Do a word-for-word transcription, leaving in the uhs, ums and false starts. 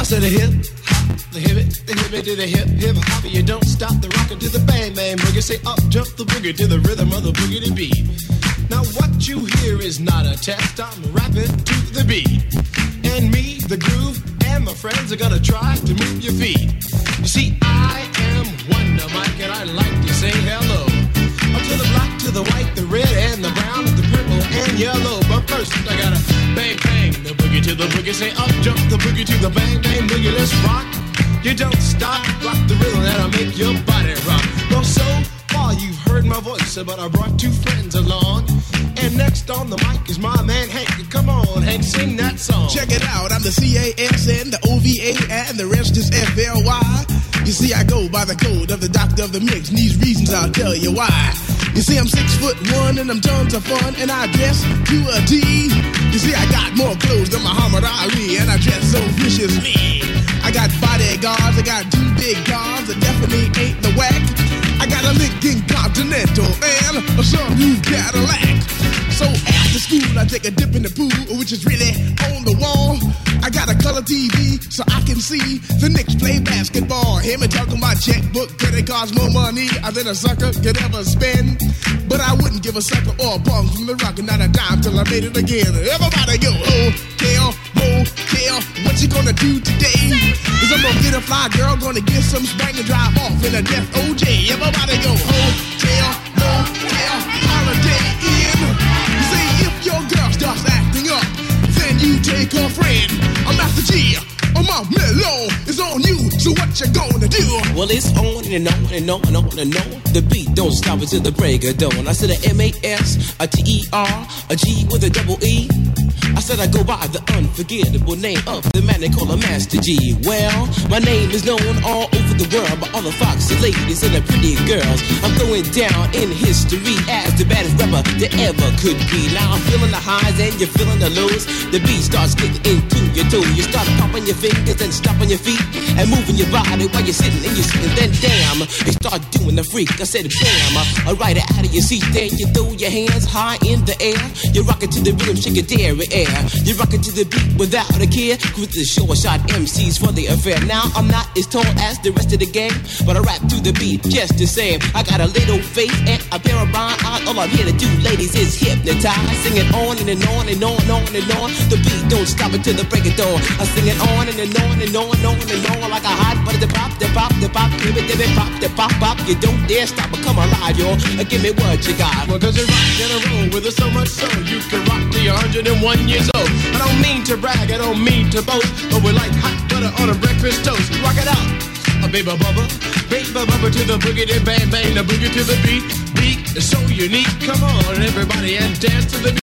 said a hip hop, the hip it, the hip it to the hip hip hop. You don't stop the rockin' to the bang bang boogie. Say up jump the boogie to the rhythm of the boogie to beat. Now what you hear is not a test. I'm rapping to the beat, and me, the groove, and my friends are gonna try to move your feet. You see, I am Wonder Mike, and I like to say hello to the black, to the white, the red, and the brown, the purple, and yellow. But first, I gotta bang, bang, the boogie to the boogie. Say up, jump the boogie to the bang, bang, boogie. Let's rock. You don't stop, rock the rhythm that'll make your body rock. Well, so far you've heard my voice, but I brought two friends along. And next on the mic is my man Hank. Come on, Hank, sing that song. Check it out, I'm the C A S N, the O V A, and the rest is F L Y. You see, I go by the code of the doctor of the mix, and these reasons I'll tell you why. You see, I'm six foot one, and I'm tons of fun, and I dress to a T. You see, I got more clothes than Muhammad Ali, and I dress so viciously. I got bodyguards, I got two big cars, that definitely ain't the whack. I got a Lincoln Continental and a sunroof Cadillac. So after school, I take a dip in the pool, which is really on the wall. I got a color T V so I can see the Knicks play basketball. Hear me talking about checkbook, credit cards, more money than a sucker could ever spend. But I wouldn't give a sucker or a bum from the rock, and not a dime till I made it again. Everybody go, hotel, motel, what you gonna do today? Cause I'm gonna get a fly girl, gonna get some spank and drive off in a death O J. Everybody go, hotel, motel, holiday inn. You see, if your girl starts acting up, then you take her friend. I'm Master G, I'm out mellow, it's on you, so what you gonna do? Well, it's on and on and on and on and on. The beat don't stop until the break of dawn. I said a M A S, a T E R, a G with a double E. I said I go by the unforgettable name of the man they call a Master G. Well, my name is known all over the world by all the foxy ladies and the pretty girls. I'm going down in history as the baddest rapper that ever could be. Now I'm feeling the highs and you're feeling the lows. The beat starts getting into your toe. You start popping your fingers and stomping your feet and moving your body while you're sitting and you're sitting. Then damn, you start doing the freak. I said bam, I ride it out of your seat. Then you throw your hands high in the air. You rock it to the rhythm, shake your dairy air. You rock it to the beat without a care. Cruise the short shot M Cs for the affair. Now I'm not as tall as the rest of the gang, but I rap to the beat just the same. I got a little face and a pair of rhyme eyes. All I'm here to do, ladies, is hypnotize. Sing it on and, and on and on and on and on. The beat don't stop until the break of dawn. I sing it on and, and on and on and on and on like a hot butter. The pop, the pop, the pop, give it, give it, pop, the pop, pop. You don't dare stop or come alive, y'all. Give me what you got. Well, cause you rock in a roll with it so much so you can rock till you're one hundred and one years old. I don't mean to brag, I don't mean to boast, but we're like hot butter on a breakfast toast. Rock it out, a baby bubba, baby bubba to the boogie, then bang bang, the boogie to the beat. Beat is so unique, come on everybody and dance to the beat.